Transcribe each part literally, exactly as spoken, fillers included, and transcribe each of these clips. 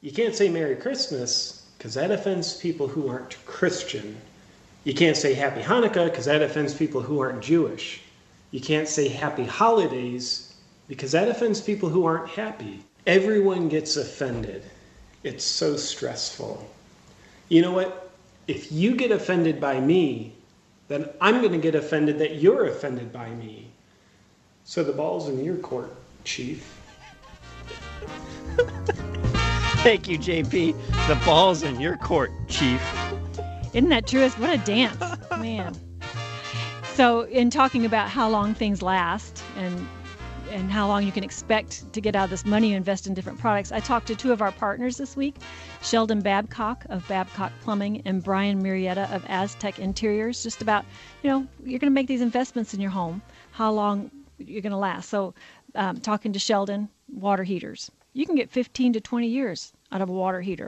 You can't say Merry Christmas because that offends people who aren't Christian. You can't say Happy Hanukkah because that offends people who aren't Jewish. You can't say Happy Holidays because that offends people who aren't happy. Everyone gets offended. It's so stressful. You know what? If you get offended by me, then I'm going to get offended that you're offended by me. So the ball's in your court, Chief. Thank you, J P. The ball's in your court, Chief. Isn't that true? What a dance, man. So in talking about how long things last and and how long you can expect to get out of this money you invest in different products, I talked to two of our partners this week, Sheldon Babcock of Babcock Plumbing and Brian Murrieta of Aztec Interiors, just about, you know, you're going to make these investments in your home, how long you're going to last. So um, talking to Sheldon, water heaters. You can get fifteen to twenty years out of a water heater.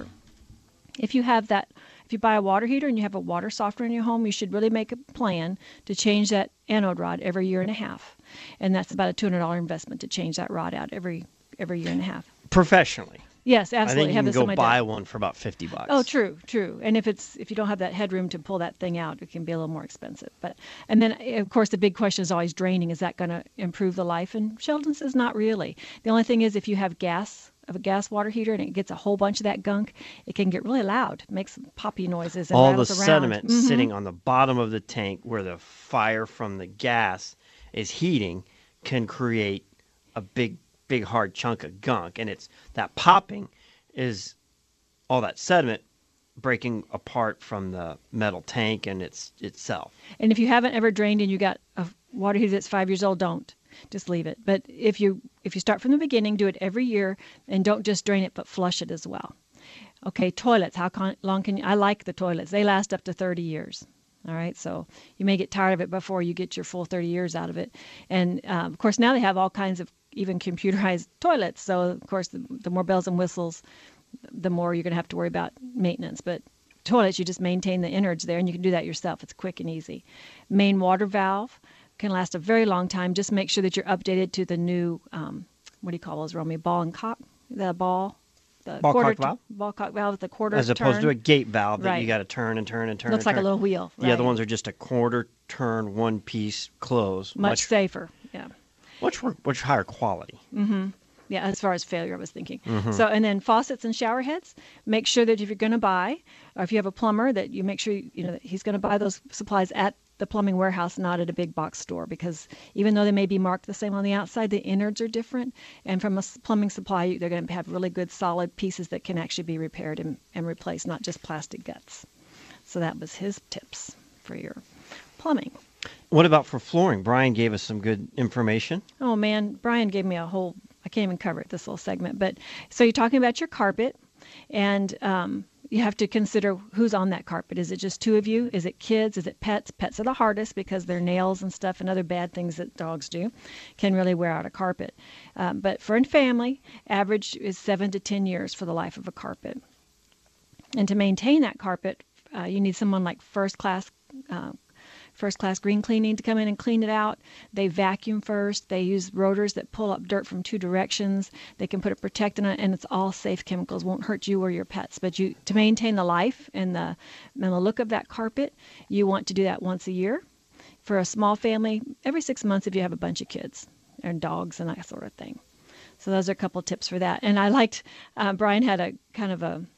If you have that, if you buy a water heater and you have a water softener in your home, you should really make a plan to change that anode rod every year and a half. And that's about a two hundred dollars investment to change that rod out every every year and a half. Professionally. Yes, absolutely. I think you can go buy one for about fifty bucks. Oh, true, true. And if it's if you don't have that headroom to pull that thing out, it can be a little more expensive. But and then of course the big question is always draining. Is that going to improve the life? And Sheldon says not really. The only thing is if you have gas of a gas water heater and it gets a whole bunch of that gunk, it can get really loud, makes poppy noises. And all the around. sediment mm-hmm. sitting on the bottom of the tank where the fire from the gas is heating can create a big, big hard chunk of gunk, and it's that popping is all that sediment breaking apart from the metal tank and its itself. And if you haven't ever drained and you got a water heater that's five years old, don't. Just leave it. But if you if you start from the beginning, do it every year, and don't just drain it, but flush it as well. Okay, toilets. How con- long can you? I like the toilets. They last up to thirty years. All right, so you may get tired of it before you get your full thirty years out of it. And um, of course, now they have all kinds of even computerized toilets. So of course, the, the more bells and whistles, the more you're going to have to worry about maintenance. But toilets, you just maintain the innards there, and you can do that yourself. It's quick and easy. Main water valve can last a very long time. Just make sure that you're updated to the new, um, what do you call those, Romy? Ball and cock? The ball? The ball quarter cock valve? T- ball cock valve with the quarter As opposed turn. to a gate valve that right. you got to turn and turn and turn Looks and like turn. a little wheel. The right. other ones are just a quarter turn, one piece close. Much, much safer, yeah. Much, much higher quality. Mm-hmm. Yeah, as far as failure, I was thinking. Mm-hmm. So, and then faucets and shower heads. Make sure that if you're going to buy, or if you have a plumber, that you make sure you, you know that he's going to buy those supplies at the plumbing warehouse, not at a big box store, because even though they may be marked the same on the outside, the innards are different. And from a plumbing supply, they're going to have really good, solid pieces that can actually be repaired and, and replaced, not just plastic guts. So that was his tips for your plumbing. What about for flooring? Brian gave us some good information. Oh, man, Brian gave me a whole, I can't even cover it, this little segment. But so you're talking about your carpet, and um, you have to consider who's on that carpet. Is it just two of you? Is it kids? Is it pets? Pets are the hardest because their nails and stuff and other bad things that dogs do can really wear out a carpet. Um, but for a family, average is seven to ten years for the life of a carpet. And to maintain that carpet, uh, you need someone like first class uh, First class green cleaning to come in and clean it out. They vacuum first. They use rotors that pull up dirt from two directions. They can put a protectant on it, and it's all safe chemicals. Won't hurt you or your pets. But you to maintain the life and the and the look of that carpet, you want to do that once a year. For a small family, every six months if you have a bunch of kids and dogs and that sort of thing. So those are a couple of tips for that. And I liked uh, Brian had a kind of a,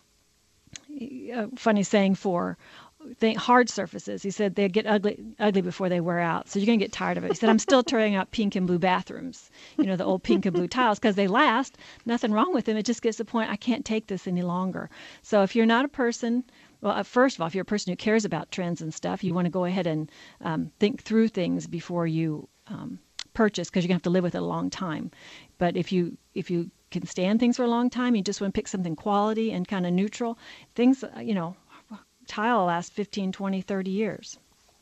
a funny saying for Think hard surfaces. He said they get ugly ugly before they wear out. So you're going to get tired of it. He said, I'm still tearing out pink and blue bathrooms, you know, the old pink and blue tiles, because they last. Nothing wrong with them. It just gets to the point, I can't take this any longer. So if you're not a person, well, uh, first of all, if you're a person who cares about trends and stuff, you want to go ahead and um, think through things before you um, purchase, because you're going to have to live with it a long time. But if you if you can stand things for a long time, you just want to pick something quality and kind of neutral, things, you know, tile lasts fifteen, twenty, thirty years.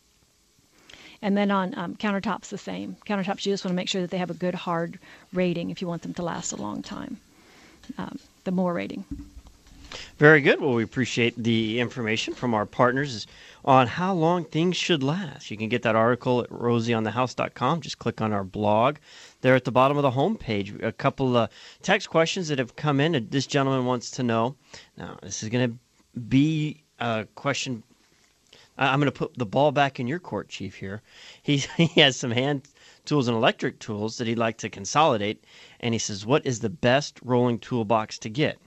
And then on um, countertops, the same. Countertops, you just want to make sure that they have a good hard rating if you want them to last a long time. Um, the Moore rating. Very good. Well, we appreciate the information from our partners on how long things should last. You can get that article at rosie on the house dot com. Just click on our blog there at the bottom of the homepage. A couple of text questions that have come in. This gentleman wants to know. Now, this is going to be a question. I'm going to put the ball back in your court, Chief, here. He, he has some hand tools and electric tools that he'd like to consolidate, and he says, what is the best rolling toolbox to get?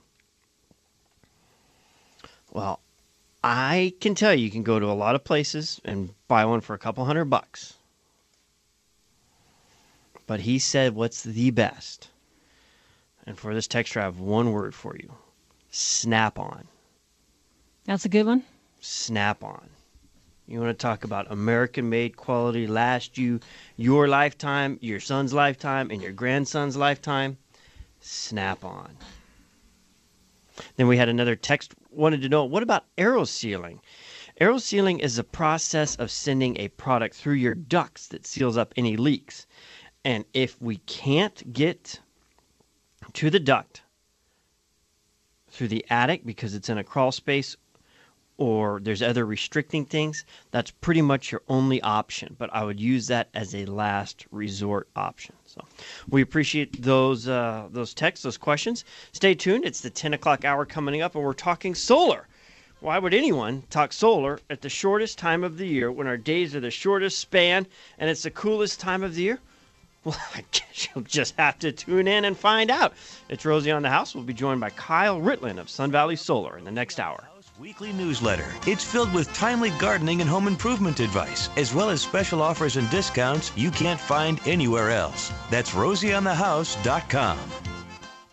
Well, I can tell you, you can go to a lot of places and buy one for a couple hundred bucks. But he said, what's the best? And for this texture, I have one word for you. Snap-on. That's a good one. Snap-on. You want to talk about American-made quality, last you your lifetime, your son's lifetime, and your grandson's lifetime? Snap-on. Then we had another text wanted to know, what about aerosealing? Aerosealing is a process of sending a product through your ducts that seals up any leaks. And if we can't get to the duct through the attic because it's in a crawl space or there's other restricting things, that's pretty much your only option. But I would use that as a last resort option. So we appreciate those uh, those texts, those questions. Stay tuned. It's the ten o'clock hour coming up, and we're talking solar. Why would anyone talk solar at the shortest time of the year when our days are the shortest span and it's the coolest time of the year? Well, I guess you'll just have to tune in and find out. It's Rosie on the House. We'll be joined by Kyle Ritlin of Sun Valley Solar in the next hour. Weekly newsletter. It's filled with timely gardening and home improvement advice, as well as special offers and discounts you can't find anywhere else. That's rosie on the house dot com.